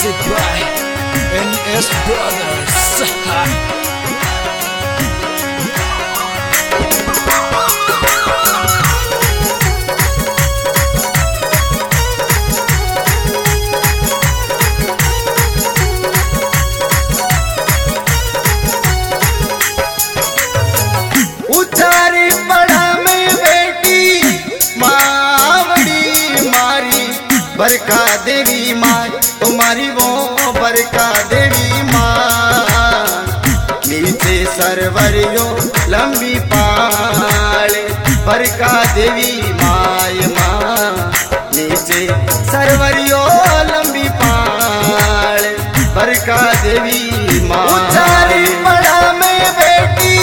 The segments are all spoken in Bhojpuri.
Music by NS Brothers. उचारी पड़ा में बेटी मावड़ी मारी बरका देवी माँ तुम्हारी वो बरका देवी माँ नीचे सरवरियो लंबी पाल बरका देवी माय माँ नीचे सरवरियो लंबी पाल बरका देवी माँ उचारी पड़ा में बेटी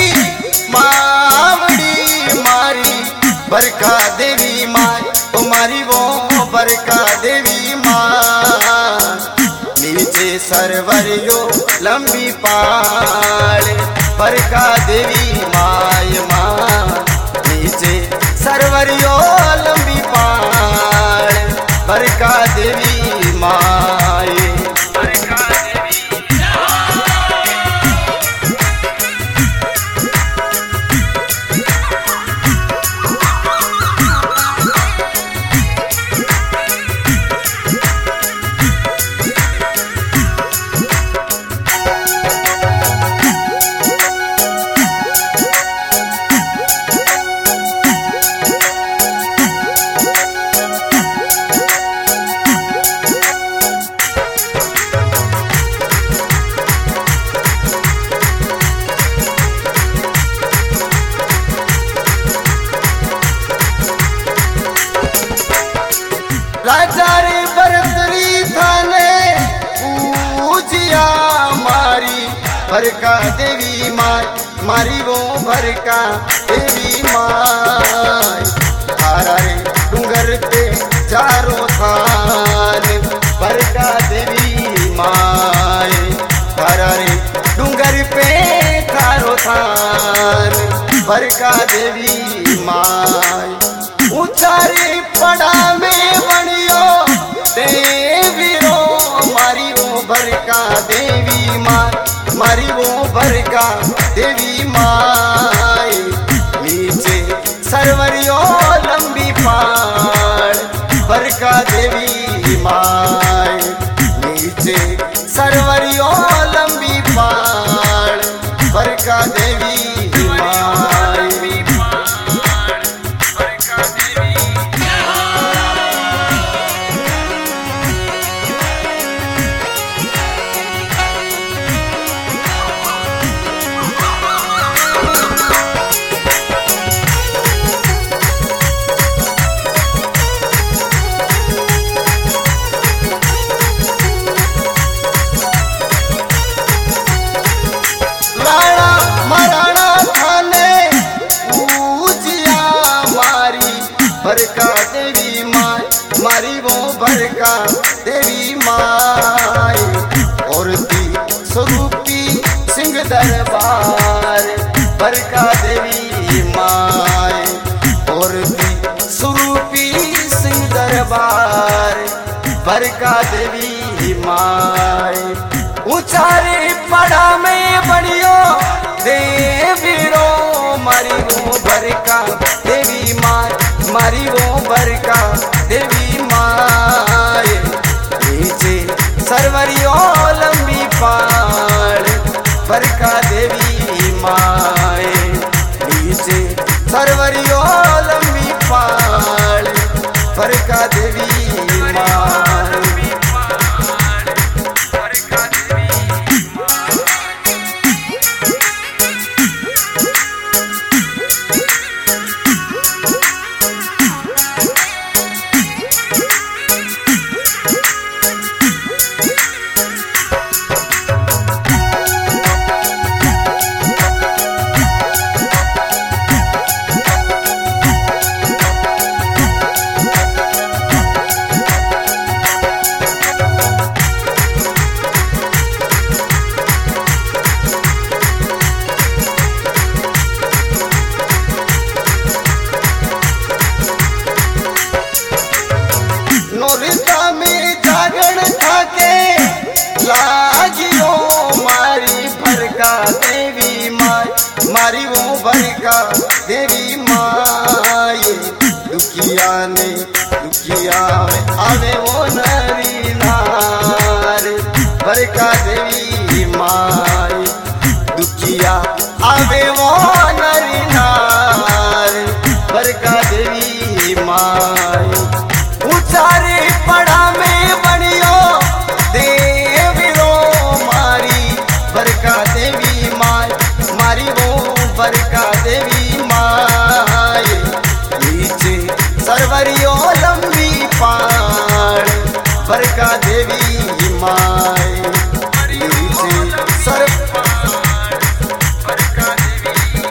मावड़ी मारी बरका देवी माँ तुम्हारी वो बरका देवी माँ नीचे सरवरियो लंबी पाल बरका देवी माय माँ नीचे सरवरियो लंबी पाल बरका देवी माय राजा रे बरतरी थाने पूजिया मारी बरका देवी माँ मारी वो बरका देवी माँ हारा रे डूंगर पे चारों थान बरका देवी माँ हारा रे डूंगर पे चारों थान बरका देवी माँ उचारी पड़ा में बनियो देवी रो मारी वो बरका देवी माँ मारी वो बरका देवी माँ नीचे सरवरियो लंबी पाड़ बरका देवी माँ नीचे सरवरियो लंबी पाड़ बरका देवी माँ बरका देवी माँ मारी वो बरका देवी माँ और दी स्वरूपी सिंह दरबार बरका देवी माँ और दी स्वरूपी सिंह दरबार बरका देवी माँ उचारी पड़ा में बड़ियो देवी रो मारी वो बरका देवी माँ मारी वो बरका देवी माँ नीचे सरवरियो लंबी पाड़ बरका देवी माँ नीचे सरवरियो लंबी पाड़ बरका देवी माँ बरका देवी माए दुखिया ने दुखिया में आवे वो नरी नार बरका देवी माए दुखिया आवे वो नरी नार बरका देवी माए उचारे पड़ा में बनियो देवी रो मारी बरका देवी माए मारी वो बरका देवी माए नीचे सरवरियो लंबी पाड़ बरका देवी माए नीचे सर बरका देवी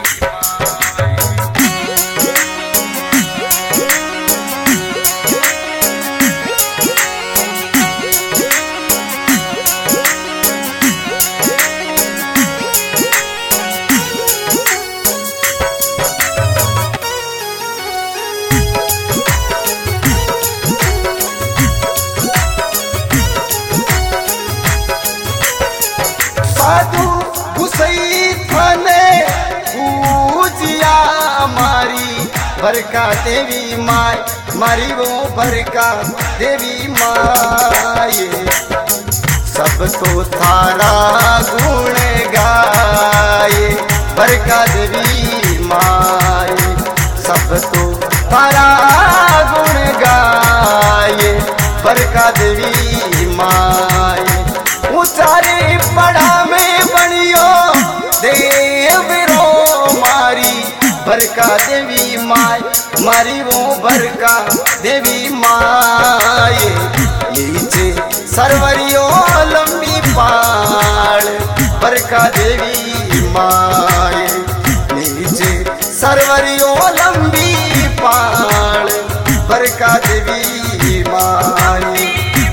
साधु घुसई थाने पूजिया मारी बरका देवी माय मारी वो बरका देवी माए सब तो थारा गुण गाए बरका देवी माए सब तो थारा गुण गाए बरका देवी माए उचारे पड़ा में बनियो देव रो मारी बरका देवी माय मारी वो बरका देवी माए नीचे सरवरियो लंबी पाड़ बरका देवी माए नीचे सरवरियो लंबी पाड़ बरका देवी माए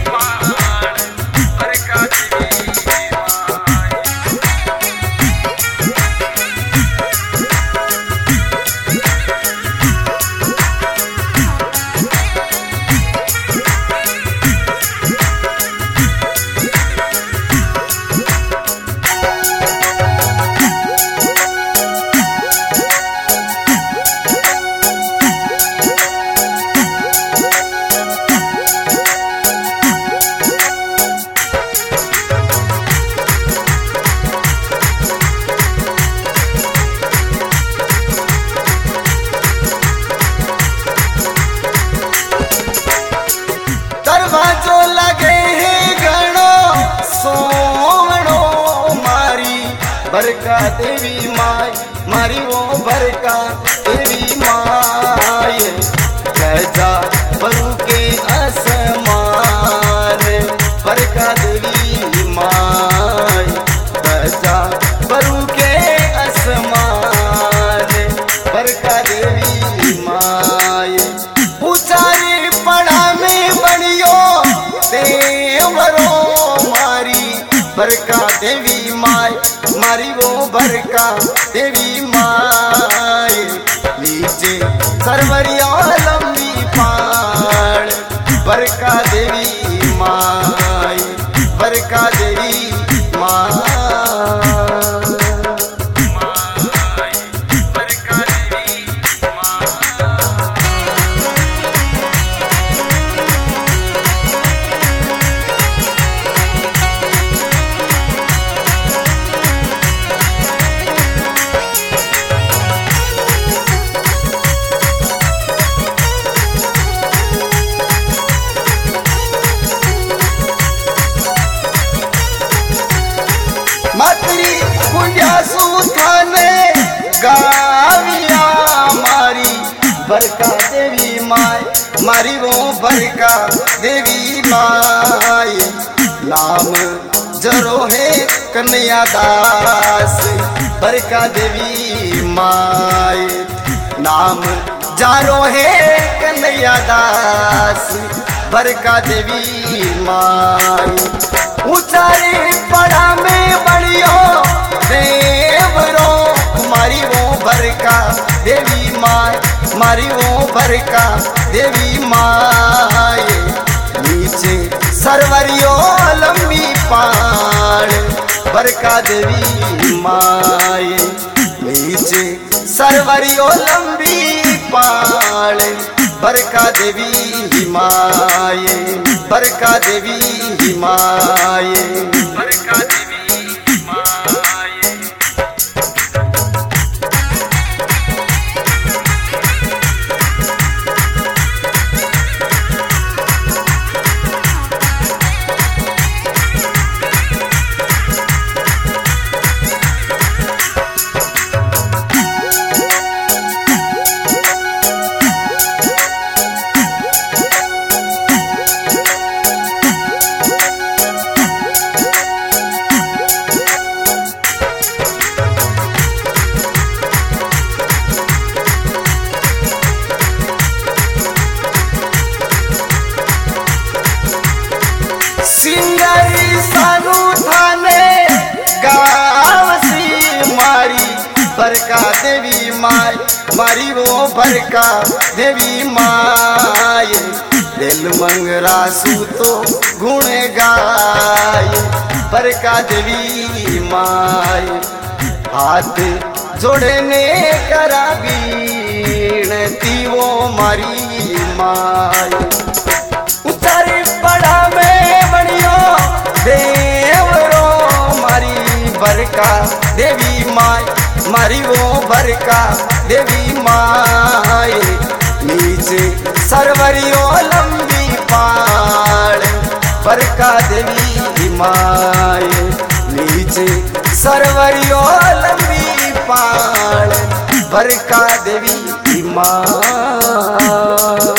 दरवाजो लगे है गणो सोवणो मारी बरका देवी माय मारी वो बरका देवी माय गजा बरू के आसमान बरका देवी माय गजा बरू के आसमान बरका देवी माय उचारे पड़ा में बनियो देवरो मारी बरका देवी माय मारी वो बरका देवी माए नीचे सरवरिया लंबी पाड़ बरका देवी माय बरका देवी माय बरका देवी मातरी कुंडियासु थाने गाविया मारी बरका देवी माय मारी वो बरका देवी माय नाम जरो है कन्हैया दास बरका देवी माय नाम जारो है कन्हैया दास बरका देवी माय उचारे पड़ा में बड़ियो देवरो मारी वो बरका देवी माय मारी वो बरका देवी माय नीचे सरवरियो लंबी पाड़ बरका देवी माय नीचे सरवरियो लंबी पाल बरका देवी हिमाये बरका देवी हिमाये बरका देवी हिमाये। सिंगारी सानू थाने गावसी मारी बरका देवी माय मारी वो बरका देवी माय दिल मंगरा सूतो गुण गाय बरका देवी माय हाथ जोड़ने करा बीणती वो मारी माय उतारी पड़ा में बनियो देवरो मारी बरका देवी माय मारी वो बरका देवी माय नीचे सरवरियो लंबी पाल बरका देवी माय नीचे सरवरियो लंबी पाल बरका देवी माय।